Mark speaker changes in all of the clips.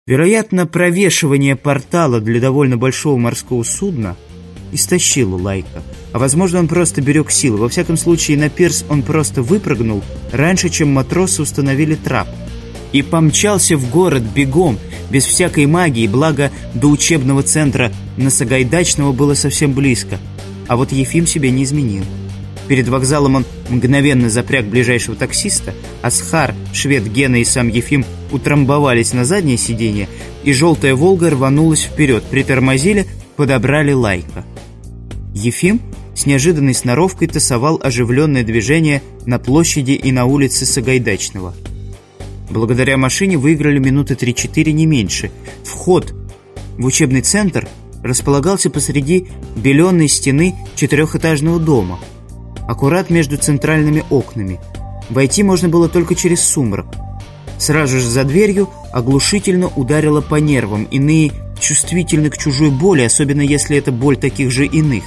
Speaker 1: Вероятно, провешивание портала для довольно большого морского судна истощило Лайка. А возможно, он просто берег силы. Во всяком случае, на пирс он просто выпрыгнул раньше, чем матросы установили трап. И помчался в город бегом, без всякой магии, благо до учебного центра на Сагайдачного было совсем близко. А вот Ефим себя не изменил. Перед вокзалом он мгновенно запряг ближайшего таксиста, Асхар, швед Гена и сам Ефим утрамбовались на заднее сиденье, и желтая «Волга» рванулась вперед, притормозили, подобрали Лайка. Ефим с неожиданной сноровкой тасовал оживленное движение на площади и на улице Сагайдачного. Благодаря машине выиграли минуты 3-4, не меньше. Вход в учебный центр располагался посреди беленой стены 4-этажного дома, аккурат между центральными окнами. Войти можно было только через сумрак. Сразу же за дверью оглушительно ударило по нервам. Иные чувствительны к чужой боли, особенно если это боль таких же иных.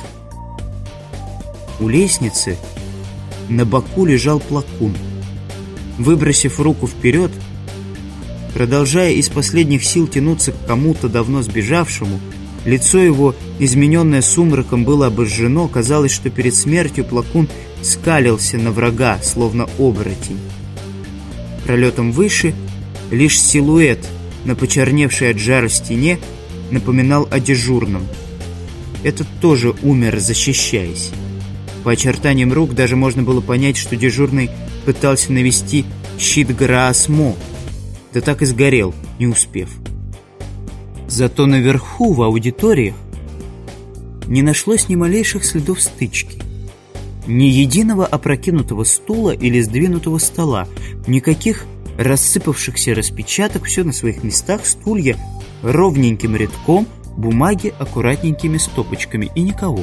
Speaker 1: У лестницы на боку лежал Плакун. Выбросив руку вперед, продолжая из последних сил тянуться к кому-то давно сбежавшему, лицо его, измененное сумраком, было обожжено. Казалось, что перед смертью Плакун скалился на врага, словно оборотень. Пролетом выше лишь силуэт на почерневшей от жара стене напоминал о дежурном. Этот тоже умер, защищаясь. По очертаниям рук даже можно было понять, что дежурный пытался навести щит Граасмо, да так и сгорел, не успев. Зато наверху, в аудиториях, не нашлось ни малейших следов стычки. Ни единого опрокинутого стула или сдвинутого стола, никаких рассыпавшихся распечаток, все на своих местах, стулья ровненьким рядком, бумаги аккуратненькими стопочками и никого.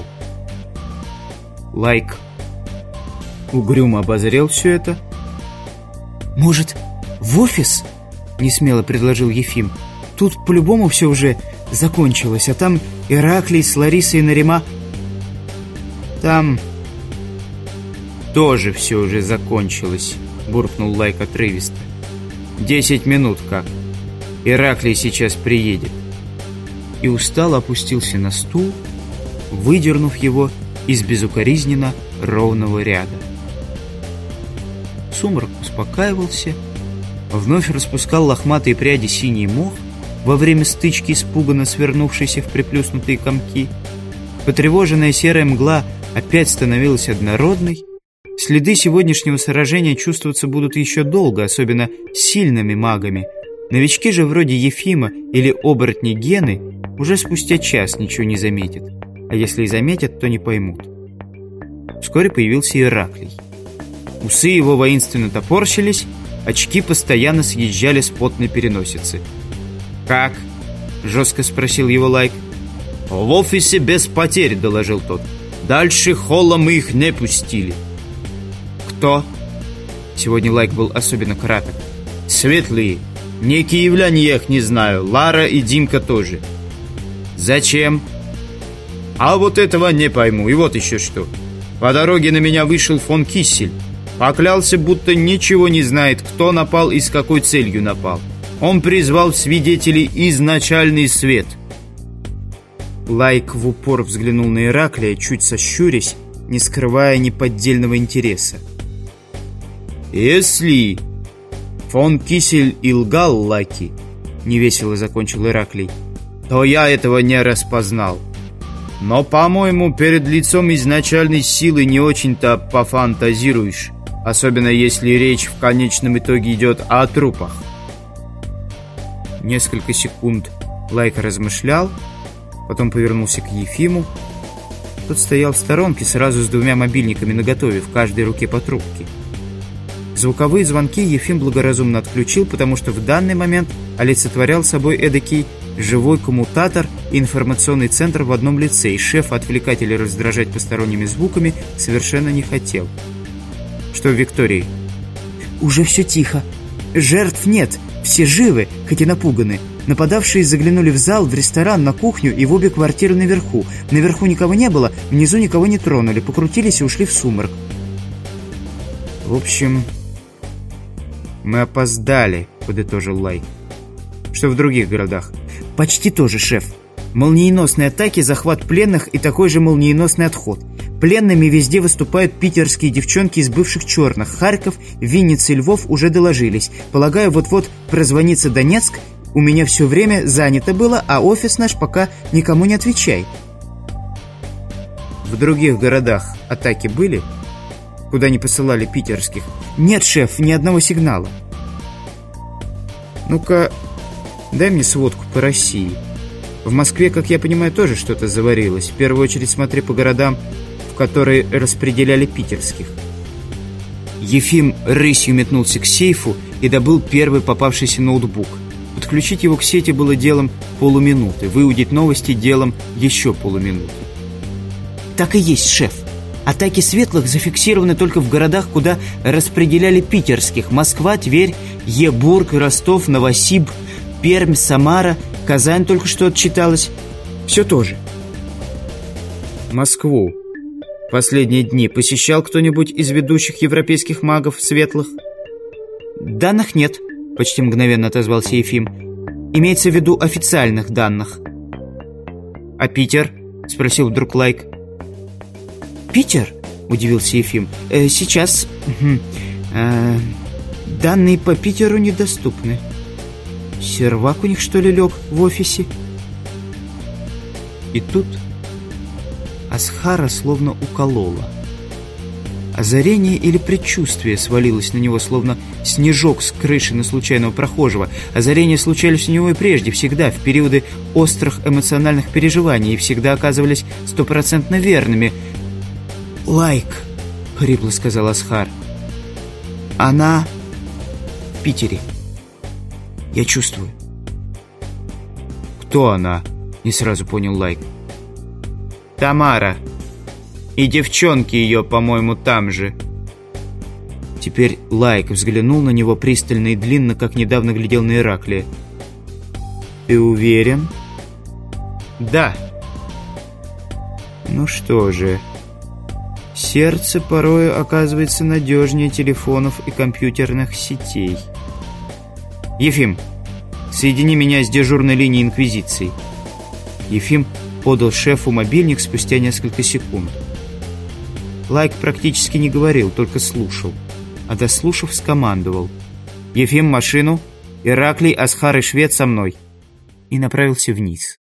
Speaker 1: Лайк угрюмо обозрел все это. «Может, в офис?» — несмело предложил Ефим. «Тут по-любому все уже закончилось, а там Ираклий с Ларисой и Нарима...» «Там тоже все уже закончилось», — буркнул Лайк отрывисто. 10 минут как. Ираклий сейчас приедет». И устало опустился на стул, выдернув его из безукоризненно ровного ряда. Сумрак успокаивался, вновь распускал лохматые пряди синий мох во время стычки, испуганно свернувшейся в приплюснутые комки. Потревоженная серая мгла опять становилась однородной. Следы сегодняшнего сражения чувствоваться будут еще долго, особенно сильными магами. Новички же вроде Ефима или оборотни Гены уже спустя час ничего не заметят. А если и заметят, то не поймут. Вскоре появился Ираклий. Усы его воинственно топорщились, очки постоянно съезжали с потной переносицы. «Как?» — жестко спросил его Лайк. «В офисе без потерь», — доложил тот. «Дальше холла мы их не пустили». «Кто?» Сегодня Лайк был особенно краток. «Светлые. Не киевляне, я их не знаю. Лара и Димка тоже». «Зачем?» «А вот этого не пойму. И вот еще что. По дороге на меня вышел фон Киссель. Поклялся, будто ничего не знает, кто напал и с какой целью напал. Он призвал свидетелей изначальный свет». Лайк в упор взглянул на Ираклия, чуть сощурясь, не скрывая неподдельного интереса. «Если фон Киссель и лгал Лаки, — невесело закончил Ираклий, — то я этого не распознал. Но, по-моему, перед лицом изначальной силы не очень-то пофантазируешь, особенно если речь в конечном итоге идет о трупах». Несколько секунд Лайк размышлял, потом повернулся к Ефиму. Тот стоял в сторонке сразу с 2 мобильниками наготове, в каждой руке по трубке. Звуковые звонки Ефим благоразумно отключил, потому что в данный момент олицетворял собой эдакий живой коммутатор и информационный центр в одном лице, и шеф отвлекать или раздражать посторонними звуками совершенно не хотел. «Что в Виктории?» «Уже все тихо. Жертв нет. Все живы, хоть и напуганы. Нападавшие заглянули в зал, в ресторан, на кухню и в обе квартиры наверху. Наверху никого не было, внизу никого не тронули, покрутились и ушли в сумрак». «В общем, мы опоздали», — подытожил Лайк. Что в других городах? Почти то же, шеф. Молниеносные атаки, захват пленных и такой же молниеносный отход. Пленными везде выступают питерские девчонки из бывших черных. Харьков, Винница и Львов уже доложились. Полагаю, вот-вот прозвонится Донецк. У меня все время занято было, а офис наш пока никому не отвечай. В других городах атаки были? Куда не посылали питерских? Нет, шеф, ни одного сигнала. Ну-ка, дай мне сводку по России. В Москве, как я понимаю, тоже что-то заварилось. В первую очередь смотри по городам, в которые распределяли питерских. Ефим рысью метнулся к сейфу и добыл первый попавшийся ноутбук. Подключить его к сети было делом полуминуты, выудить новости делом еще полуминуты. Так и есть, шеф. Атаки светлых зафиксированы только в городах, куда распределяли питерских. Москва, Тверь, Ебург, Ростов, Новосиб, Пермь, Самара, Казань только что отчиталась. Все то же. Москву последние дни посещал кто-нибудь из ведущих европейских магов светлых? Данных нет, почти мгновенно отозвался Ефим. Имеется в виду официальных данных. А Питер? Спросил вдруг Лайк. Питер? Удивился Ефим. Сейчас данные по Питеру недоступны. Сервак у них, что ли, лег в офисе? И тут Асхара словно уколола. Озарение или предчувствие свалилось на него, словно снежок с крыши на случайного прохожего. Озарения случались у него и прежде, всегда, в периоды острых эмоциональных переживаний, и всегда оказывались стопроцентно верными. «Лайк», — хрипло сказал Асхар. «Она в Питере. Я чувствую». «Кто она?» — не сразу понял Лайк. «Тамара. И девчонки ее, по-моему, там же». Теперь Лайк взглянул на него пристально и длинно, как недавно глядел на Ираклия. «Ты уверен?» «Да». «Ну что же, сердце порой оказывается надежнее телефонов и компьютерных сетей. Ефим, соедини меня с дежурной линией Инквизиции». Ефим подал шефу мобильник спустя несколько секунд. Лайк практически не говорил, только слушал. А дослушав, скомандовал: «Ефим, машину! Ираклий, Асхар и Швед со мной!» И направился вниз.